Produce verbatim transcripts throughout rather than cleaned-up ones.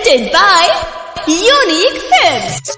Presented by Unique Films.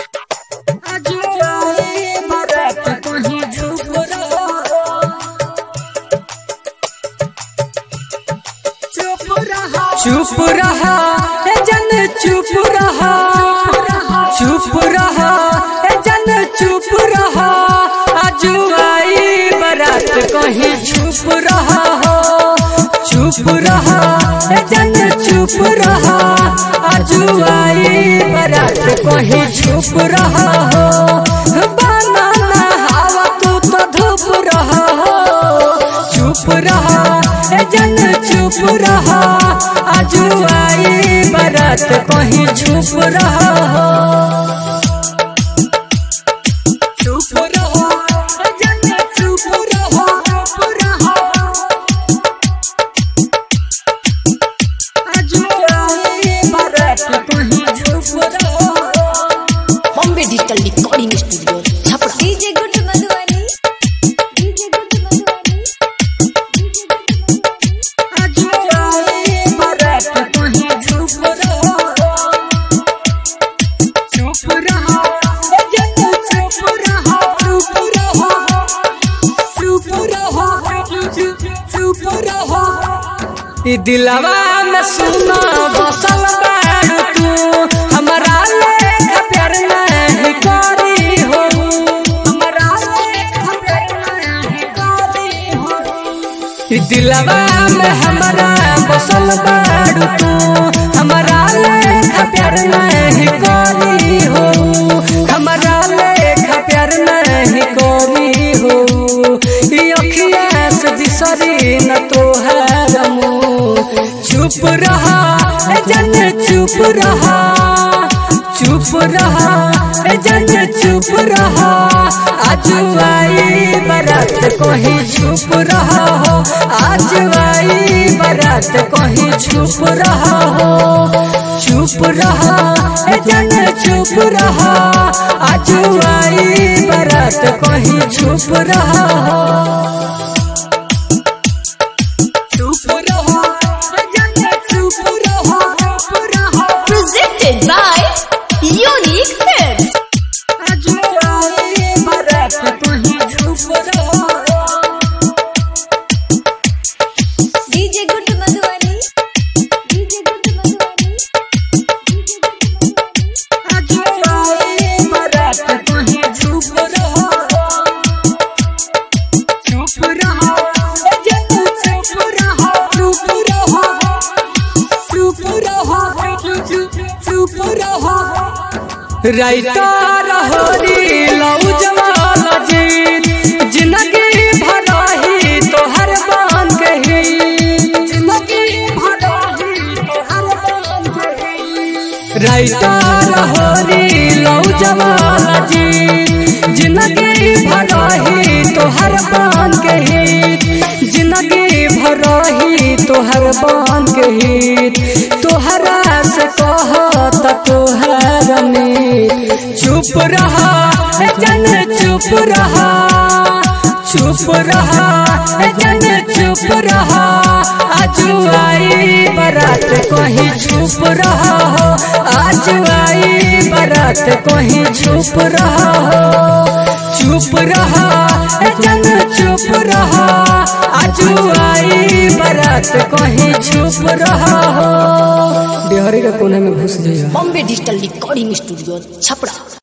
चुप रहा ए जन चुप रहा, चुप रहा ए जन चुप रहा, आजू आई बारात कहीं चुप रहा हो। चुप रहा ए जन चुप रहा, आजू आई बारात कहीं चुप रहा हो। बनाना हवा तू तो धूप रहा हो। चुप रहा ए जन चुप रहा, आजू आई बारात कहीं चुप रहा हो। चुप रहा ए जन चुप रहा, चुप रहा, आजू आई बारात कहीं चुप रहा। Bombay Digital Recording Studio, Chhapra. D J Good Madhubani, D J Good Madhubani, D J Good Madhubani. आजू आई बारात कहीं चुप रहा, चुप रहा ए जन चुप रहा, चुप रहा, चुप रहा, चुप रहा। ई दिलवा में सुना बसल बाड़ तू, हमारा लेखा प्यार नहीं करी हो, हमारा लेखा प्यार नहीं करी हो। ई दिलवा में हमारा बसल बाड़ तू, हमारा लेखा प्यार नहीं करी हो, हमारा लेखा प्यार नहीं करी हो। ई अखियाँ से दिसरी न तोहार मुँह। चुप रहा ए जन चुप रहा, चुप रहा ए जन चुप रहा, आजू आई बारात कहीं चुप रहा हो। आजू आई बारात कहीं चुप रहा हो। चुप रहा ए जन चुप रहा, आजू आई बारात कहीं चुप रहा हो। चुप रहा ए जन चुप रहा, चुप रहा, Presented by Unique Films. आजू आई बारात कहीं चुप रहा। D J Good Madhubani, D J Good Madhubani, D J Good Madhubani. आजू आई बारात कहीं चुप रहा, चुप रहा ए जन चुप रहा, चुप रहा, चुप रहा, चुप रहा। राइटर होरी लऊ जमाल जीत, जिंदगी भराही तोहर बान कही, जिंदगी भराही तोहर बान कही। राइटर होरी लऊ जमाल जीत, जिंदगी भराही तोहर बान कही, जिंदगी भराही तोहर बान कही। तोहरा से कहत तोहर मीत। चुप रहा ए जन चुप रहा, चुप रहा ए जन चुप रहा, आजू आई बारात कहीं चुप रहा हो। आजू आई बारात कहीं चुप रहा हो। चुप रहा ए जन चुप रहा, आजू आई बारात कहीं चुप रहा हो। बिहारी के कोने में घुस जाइए। Bombay Digital Recording Studio, Chhapra.